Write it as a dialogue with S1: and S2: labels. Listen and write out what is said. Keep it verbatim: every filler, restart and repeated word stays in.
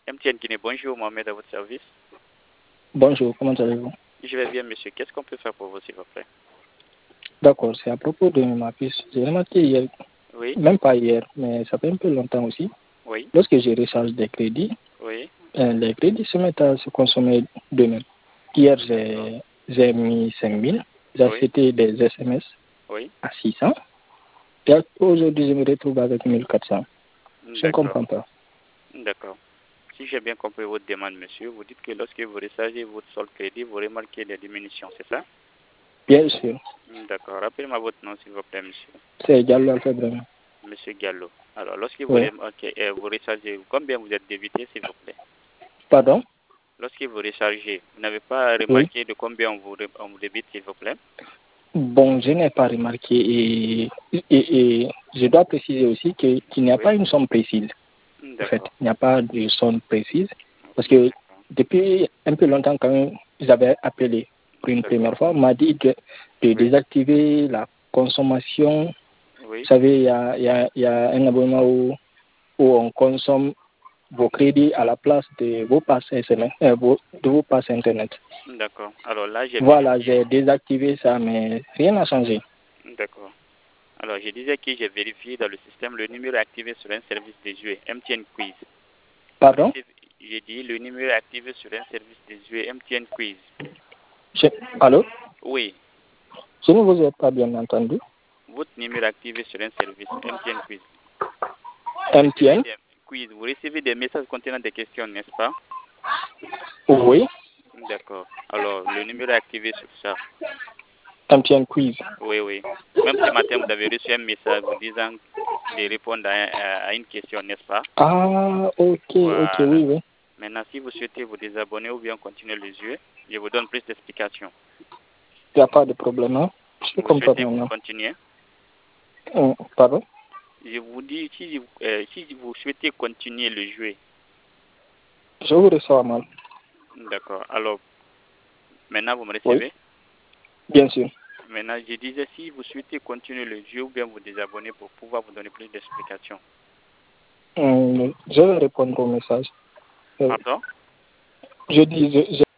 S1: M T N Guinée, bonjour, Mohamed à votre service.
S2: Bonjour, comment allez-vous?
S1: Je vais bien, monsieur. Qu'est-ce qu'on peut faire pour vous, s'il vous plaît?
S2: D'accord, c'est à propos de ma puce. J'ai remarqué hier,
S1: Oui,
S2: même pas hier, mais ça fait un peu longtemps aussi.
S1: oui,
S2: Lorsque je recharge des crédits,
S1: oui.
S2: euh, les crédits se mettent à se consommer d'eux-mêmes. Hier,
S1: D'accord.
S2: j'ai j'ai mis cinq mille, j'ai
S1: Oui,
S2: acheté des S M S
S1: oui.
S2: à six cents, et aujourd'hui, je me retrouve avec mille quatre cents. Je ne
S1: D'accord.
S2: comprends pas.
S1: D'accord. Si j'ai bien compris votre demande, monsieur, vous dites que lorsque vous rechargez votre solde crédit, vous remarquez des diminutions, c'est ça?
S2: Bien sûr,
S1: D'accord. Rappelez-moi votre nom, s'il vous plaît, monsieur.
S2: c'est Diallo Alpha Brahim.
S1: Monsieur Gallo. Alors, lorsque vous,
S2: Oui.
S1: remarquez, euh, vous rechargez, combien vous êtes débité, s'il vous plaît?
S2: Pardon?
S1: Lorsque vous rechargez, vous n'avez pas
S2: Oui.
S1: remarqué de combien on vous, re- on vous débite, s'il vous plaît?
S2: Bon, je n'ai pas remarqué et, et, et je dois préciser aussi que- qu'il n'y a
S1: Oui.
S2: pas une somme précise. En fait,
S1: D'accord.
S2: il n'y a pas de somme précise parce que
S1: D'accord.
S2: depuis un peu longtemps, quand j'avais appelé pour une
S1: D'accord.
S2: première fois, on m'a dit de, de
S1: Oui.
S2: désactiver la consommation. Vous
S1: Oui.
S2: savez, il y a, il y a, il y a un abonnement où, où on consomme vos crédits à la place de vos passes S M S, euh, vos- de vos passes Internet.
S1: D'accord. Alors là, j'ai
S2: Voilà,
S1: vérifié.
S2: j'ai désactivé ça, mais rien n'a changé.
S1: D'accord. Alors, je disais que j'ai vérifié dans le système le numéro est activé sur un service désuet, M T N Quiz. Vous
S2: Pardon?
S1: recevez, j'ai dit le numéro est activé sur un service désuet, M T N Quiz.
S2: Je- Allô?
S1: Oui,
S2: Je ne vous ai pas bien entendu.
S1: votre numéro est activé sur un service, M T N Quiz. Vous recevez
S2: M T N?
S1: des quiz, vous recevez des messages contenant des questions, n'est-ce pas?
S2: Oui.
S1: D'accord. Alors, le numéro est activé sur ça.
S2: M T N Quiz.
S1: Oui, oui. Même ce matin, vous avez reçu un message vous disant de répondre à, à- à une question, n'est-ce pas?
S2: Ah, ok, ok,
S1: Voilà.
S2: oui, oui.
S1: Maintenant, si vous souhaitez vous désabonner ou bien continuer les yeux, je vous donne plus d'explications.
S2: Il n'y a pas de problème, hein? Je
S1: Vous
S2: comprends
S1: souhaitez
S2: maintenant.
S1: continuer?
S2: Hum, Pardon?
S1: Je vous dis, si, euh, si vous souhaitez continuer le jeu,
S2: Je vous reçois mal.
S1: d'accord. Alors, maintenant, vous me
S2: Oui,
S1: recevez?
S2: bien sûr.
S1: Maintenant, je disais, si vous souhaitez continuer le jeu ou bien vous désabonner pour pouvoir vous donner plus d'explications.
S2: Hum, je vais répondre au message. Euh,
S1: Pardon?
S2: Je dis, je, je